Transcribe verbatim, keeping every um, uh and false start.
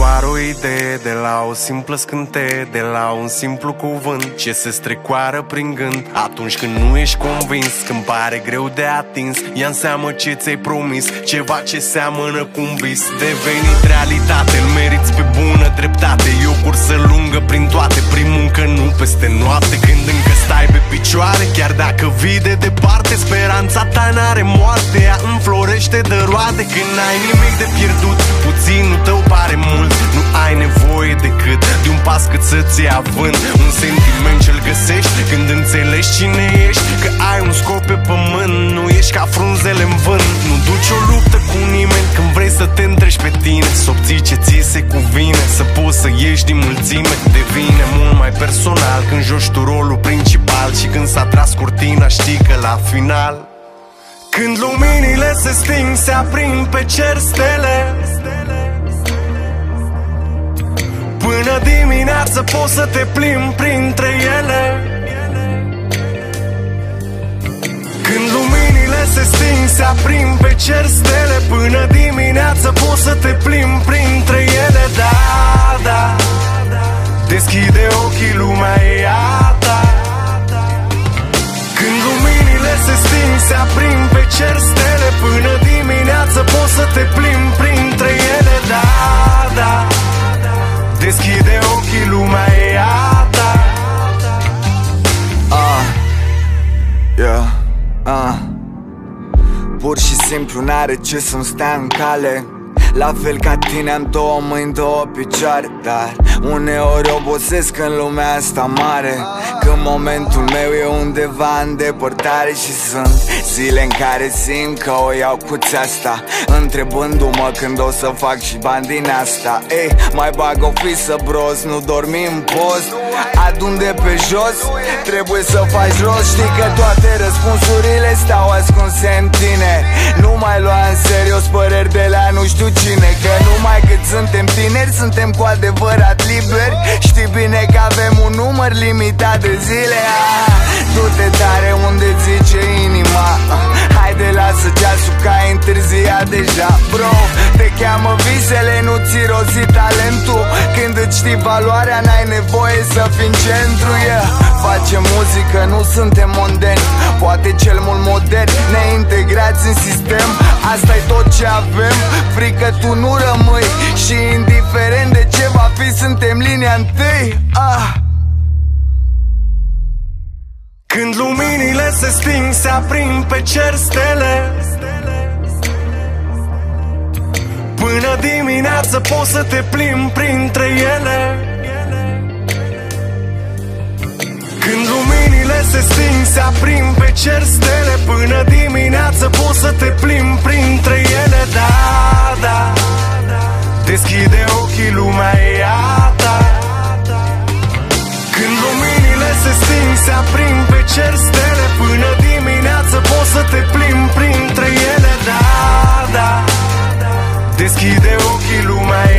doar o idee, de la o simplă scânteie, de la un simplu cuvânt ce se strecoară prin gând. Atunci când nu ești convins, când pare greu de atins, ia în seamă ce ți-ai promis, ceva ce seamănă cu un vis devenit realitate, îl meriți pe bună dreptate. E o cursă lungă prin toate, prin muncă, nu peste noapte. Când încă stai pe picioare, chiar dacă vii de departe, speranța ta n-are moarte, ea înflorește de roade. Când n-ai nimic de pierdut, puținul tău pare mult. Nu ai nevoie decât de un pas cât să-ți ia avânt. Un sentiment ce-l găsești când înțelegi cine ești, că ai un scop pe pământ, nu ești ca frunzele în vânt. Nu duci o luptă cu nimeni când vrei să te întrești pe tine, să obții ce ție se cuvine, să poți să ieși din mulțime. Devine mult mai personal când joci tu rolul principal și când s-a tras cortina, știi că la final, când luminile se sting, se aprind pe cer stele. Până dimineață poți să te plimbi printre ele. Când luminile se sting, se aprind pe cer stele. Până dimineață poți să te plimbi printre ele. Da, da, deschide ochii, lumea e a ta. Când luminile se sting, se aprind pe cer stele. Până dimineață poți să te plimbi printre ele. Da, da, deschide ochii, lumea e a ta. Ah, yeah, ah. Pur și simplu n-are ce să-mi stea în cale. La fel ca tine am două mâini, două picioare, dar uneori obosesc în lumea asta mare. Când momentul meu e undeva în depărtare și sunt zile în care simt că o iau cu țeasta, întrebându-mă când o să fac și bani din asta. Ei, mai bag o fisă bros, nu dormi în post, adun de pe jos, trebuie să faci rost. Știi că toate răspunsurile stau ascunse în tine. Nu mai lua în serios păreri de la nu știu cine, că numai cât suntem tineri suntem cu adevărat liberi. Știi bine că avem un număr limitat de zile. ah, Du-te tare unde zice inima. ah, Haide, lasă ceasul că ai întârziat deja. Bro, te cheamă visele, nu ți rozi talentul. Când îți știi valoarea, n-ai nevoie să fii în centru. yeah. Facem muzică, nu suntem mondeni, poate cel mult modern, neintegrați în sistem. Asta-i tot ce avem, frică tu nu rămâi. Și indiferent de ce va fi, suntem linia întâi. ah. Când luminile se sting, se aprind pe cer stele. Până dimineață poți să te plimbi printre ele. Când luminile se sting, se aprind pe cer stele. Până dimineață poți să te plimbi printre ele. Da, da, deschide ochii, lumea e a ta. Când luminile se sting, se aprind pe cer stele. Până dimineață poți să te plimbi printre ele. Da, da, deschide ochii, lumea